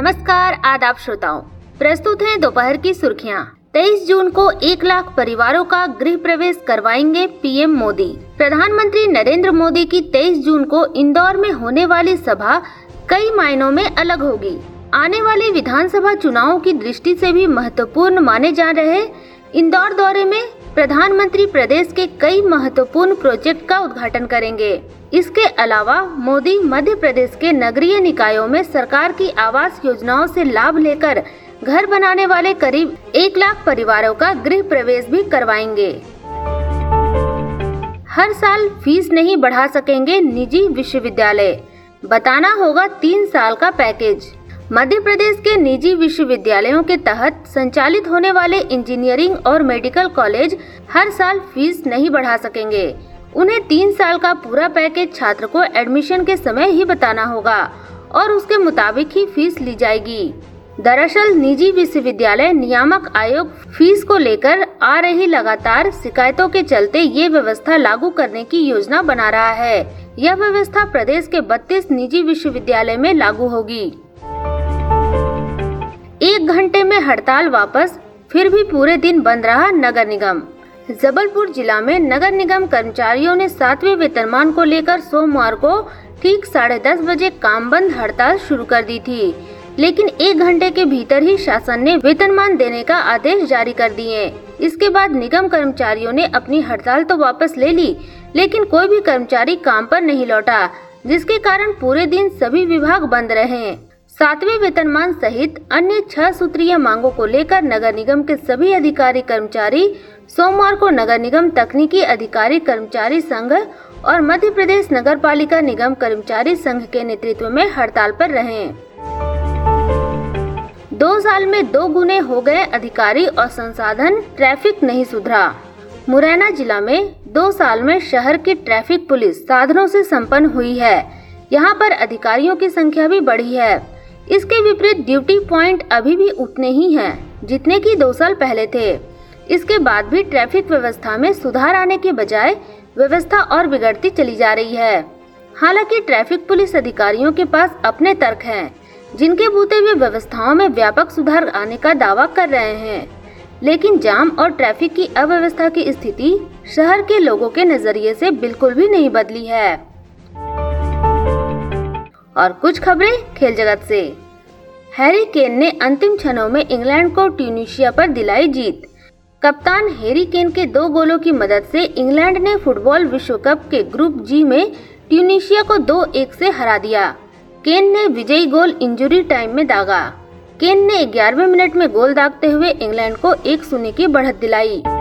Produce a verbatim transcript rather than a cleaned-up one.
नमस्कार आदाब श्रोताओं, प्रस्तुत हैं दोपहर की सुर्खियां। तेईस जून को एक लाख परिवारों का गृह प्रवेश करवाएंगे पीएम मोदी। प्रधानमंत्री नरेंद्र मोदी की तेईस जून को इंदौर में होने वाली सभा कई मायनों में अलग होगी। आने वाले विधानसभा चुनावों की दृष्टि से भी महत्वपूर्ण माने जा रहे इंदौर दौरे में प्रधानमंत्री प्रदेश के कई महत्वपूर्ण प्रोजेक्ट का उद्घाटन करेंगे। इसके अलावा मोदी मध्य प्रदेश के नगरीय निकायों में सरकार की आवास योजनाओं से लाभ लेकर घर बनाने वाले करीब एक लाख परिवारों का गृह प्रवेश भी करवाएंगे। हर साल फीस नहीं बढ़ा सकेंगे निजी विश्वविद्यालय, बताना होगा तीन साल का पैकेज। मध्य प्रदेश के निजी विश्वविद्यालयों के तहत संचालित होने वाले इंजीनियरिंग और मेडिकल कॉलेज हर साल फीस नहीं बढ़ा सकेंगे। उन्हें तीन साल का पूरा पैकेज छात्र को एडमिशन के समय ही बताना होगा और उसके मुताबिक ही फीस ली जाएगी। दरअसल निजी विश्वविद्यालय नियामक आयोग फीस को लेकर आ रही लगातार शिकायतों के चलते ये व्यवस्था लागू करने की योजना बना रहा है। यह व्यवस्था प्रदेश के बत्तीस निजी विश्वविद्यालय में लागू होगी। एक घंटे में हड़ताल वापस, फिर भी पूरे दिन बंद रहा नगर निगम। जबलपुर जिला में नगर निगम कर्मचारियों ने सातवें वेतनमान को लेकर सोमवार को ठीक साढ़े दस बजे काम बंद हड़ताल शुरू कर दी थी, लेकिन एक घंटे के भीतर ही शासन ने वेतनमान देने का आदेश जारी कर दिए। इसके बाद निगम कर्मचारियों ने अपनी हड़ताल तो वापस ले ली, लेकिन कोई भी कर्मचारी काम पर नहीं लौटा, जिसके कारण पूरे दिन सभी विभाग बंद रहे। सातवें वेतनमान सहित अन्य छह सूत्रीय मांगों को लेकर नगर निगम के सभी अधिकारी कर्मचारी सोमवार को नगर निगम तकनीकी अधिकारी कर्मचारी संघ और मध्य प्रदेश नगर पालिका निगम कर्मचारी संघ के नेतृत्व में हड़ताल पर रहे। दो साल में दो गुने हो गए अधिकारी और संसाधन, ट्रैफिक नहीं सुधरा। मुरैना जिला में दो साल में शहर की ट्रैफिक पुलिस साधनों से संपन्न हुई है। यहाँ पर अधिकारियों की संख्या भी बढ़ी है। इसके विपरीत ड्यूटी पॉइंट अभी भी उतने ही हैं, जितने की दो साल पहले थे। इसके बाद भी ट्रैफिक व्यवस्था में सुधार आने के बजाय व्यवस्था और बिगड़ती चली जा रही है। हालांकि ट्रैफिक पुलिस अधिकारियों के पास अपने तर्क हैं, जिनके बूते वे व्यवस्थाओं में व्यापक सुधार आने का दावा कर रहे हैं, लेकिन जाम और ट्रैफिक की अव्यवस्था की स्थिति शहर के लोगों के नजरिए से बिल्कुल भी नहीं बदली है। और कुछ खबरें खेल जगत से। हैरी केन ने अंतिम क्षणों में इंग्लैंड को ट्यूनीशिया पर दिलाई जीत। कप्तान हैरी केन के दो गोलों की मदद से इंग्लैंड ने फुटबॉल विश्व कप के ग्रुप जी में ट्यूनीशिया को दो एक से हरा दिया। केन ने विजयी गोल इंजरी टाइम में दागा। केन ने ग्यारहवें मिनट में गोल दागते हुए इंग्लैंड को एक शून्य की बढ़त दिलाई।